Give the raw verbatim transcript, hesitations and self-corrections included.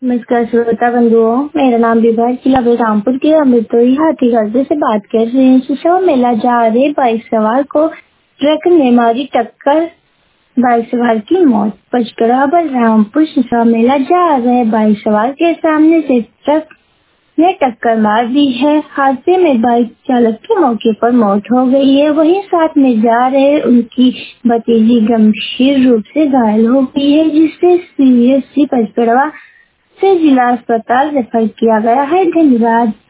नमस्कार श्रोता बंधुओं, मेरा नाम विभा है, जिला बलरामपुर के अमृतोई हाथीगढ़ से बात कर रहे हैं। सुसवा मेला जा रहे बाइक सवार को ट्रक ने मारी टक्कर, बाइक सवार की मौत। पचकड़ा बलरामपुर सुसवा मेला जा रहे बाइक सवार के सामने से ट्रक ने टक्कर मार दी है। हादसे में बाइक चालक की मौके पर मौत हो गई है, वहीं साथ में जा रहे उनकी भतीजी गंभीर रूप से घायल हो गई है, जिससे सीएससी पचकड़ा से जिला अस्पताल रेफर किया गया है। धन्यवाद।